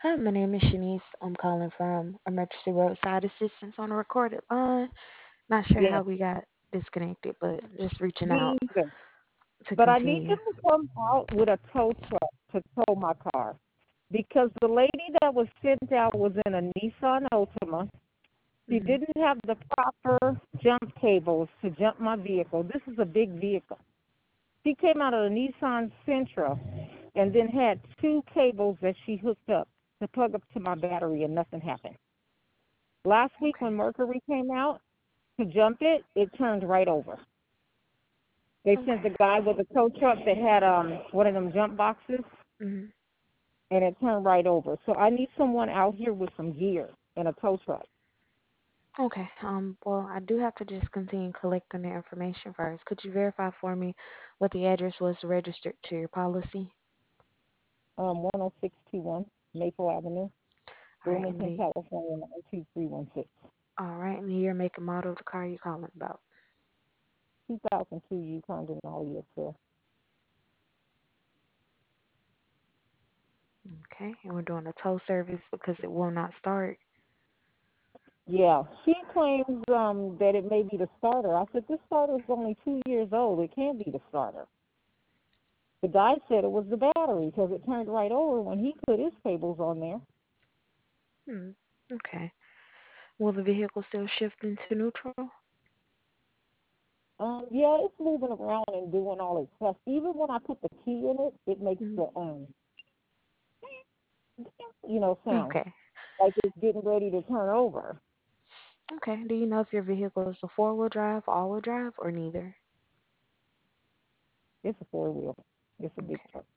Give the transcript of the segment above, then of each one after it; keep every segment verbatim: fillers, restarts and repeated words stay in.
Hi, my name is Shanice. I'm calling from Emergency Roadside Assistance on a recorded line. Not sure Yes, how we got disconnected, but just reaching out me either. to But I need continue. them to come out with a tow truck to tow my car because the lady that was sent out was in a Nissan Altima. She Hmm. didn't have the proper jump cables to jump my vehicle. This is a big vehicle. She came out of a Nissan Sentra and then had two cables that she hooked up to plug up to my battery, and nothing happened. Last week Okay. when Mercury came out to jump it, it turned right over. They sent Okay. the guy with a tow truck that had um one of them jump boxes, Hmm. and it turned right over. So I need someone out here with some gear and a tow truck. Okay. Um. Well, I do have to just continue collecting the information first. Could you verify for me what the address was registered to your policy? Um, one oh six two one Maple Avenue, All right. And Bloomington, the California, nine two three one six. all right, and the year, make, and model of the car you're calling about. two thousand two Yukon Denali, yes, sir. Okay. And we're doing a tow service because it will not start. Yeah, she claims um that it may be the starter. I said this starter is only two years old. It can't be the starter. The guy said it was the battery because it turned right over when he put his cables on there. Hmm. Okay. Will the vehicle still shift into neutral? Um, yeah, it's moving around and doing all its stuff. Even when I put the key in it, it makes Mhm. the um, you know, sound Okay. like it's getting ready to turn over. Okay. Do you know if your vehicle is a four-wheel drive, all-wheel drive, or neither? It's a four wheel. It's a big Okay. truck.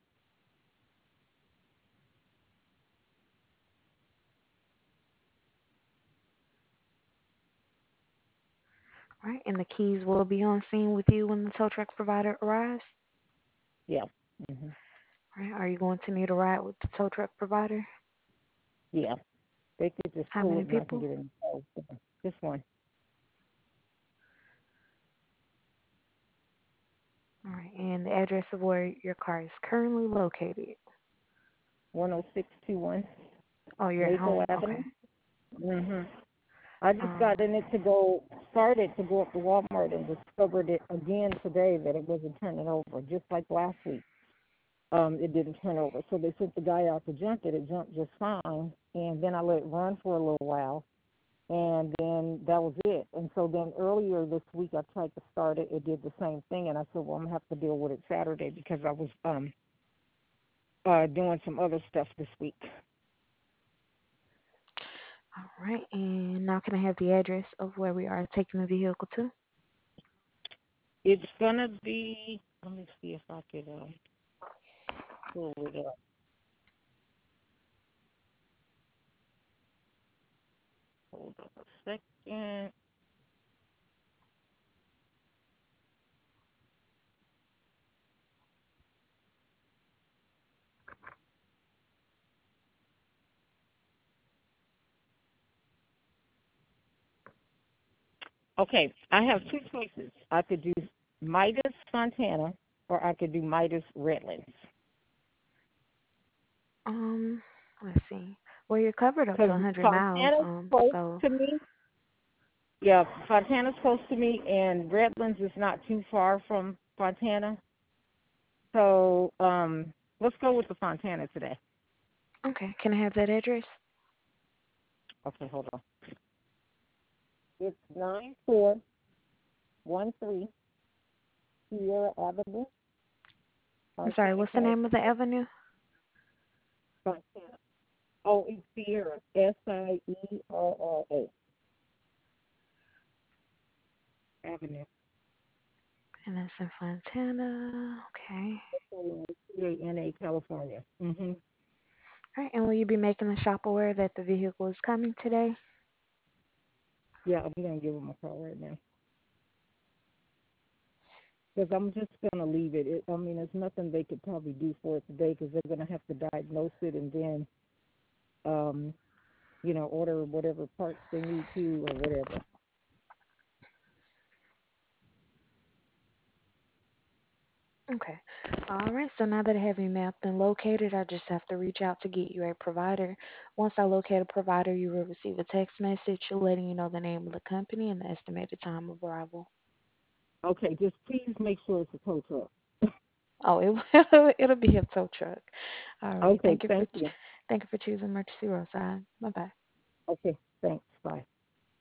All right. And the keys will be on scene with you when the tow truck provider arrives. Yeah. Mhm. All right. Are you going to need a ride with the tow truck provider? Yeah. They could just How pull many it and I can people? get in. Oh, this one. All right. And the address of where your car is currently located. One oh six two one Oh, you're at Maple home. Avenue. Okay. Mhm. I just Um. got in it to go, started to go up to Walmart and discovered it again today that it wasn't turning over, just like last week. Um, it didn't turn over. So they sent the guy out to jump it. It jumped just fine. And then I let it run for a little while. And then that was it. And so then earlier this week I tried to start it. It did the same thing. And I said, well, I'm going to have to deal with it Saturday because I was um uh doing some other stuff this week. All right. And now can I have the address of where we are taking the vehicle to? It's going to be, let me see if I could uh, pull it up. Hold on a second. Okay, I have two choices. I could do Midas, Fontana, or I could do Midas, Redlands. Um. Let's see. Well, you're covered up to Because one hundred miles. Fontana's Um. close So. to me. Yeah, Fontana's close to me, and Redlands is not too far from Fontana. So um, let's go with the Fontana today. Okay. Can I have that address? Okay, hold on. It's nine four one three Sierra Avenue, I'm sorry. Fontana, What's the name of the California. avenue? Fontana. Oh, it's Sierra. S I E R R A Avenue. And that's in Fontana. Okay. C A N A, California. Mhm. All right. And will you be making the shop aware that the vehicle is coming today? Yeah, I'm gonna give them a call right now because I'm just gonna leave it. it. I mean, there's nothing they could probably do for it today because they're gonna have to diagnose it and then, um, you know, order whatever parts they need to or whatever. Okay. All right. So now that I have you mapped and located, I just have to reach out to get you a provider. Once I locate a provider, you will receive a text message letting you know the name of the company and the estimated time of arrival. Okay, just please make sure it's a tow truck. Oh, it will, it'll be a tow truck. All right. Okay, Thank you for thank you. thank you for choosing Emergency Roadside. Bye bye. Okay, thanks. Bye.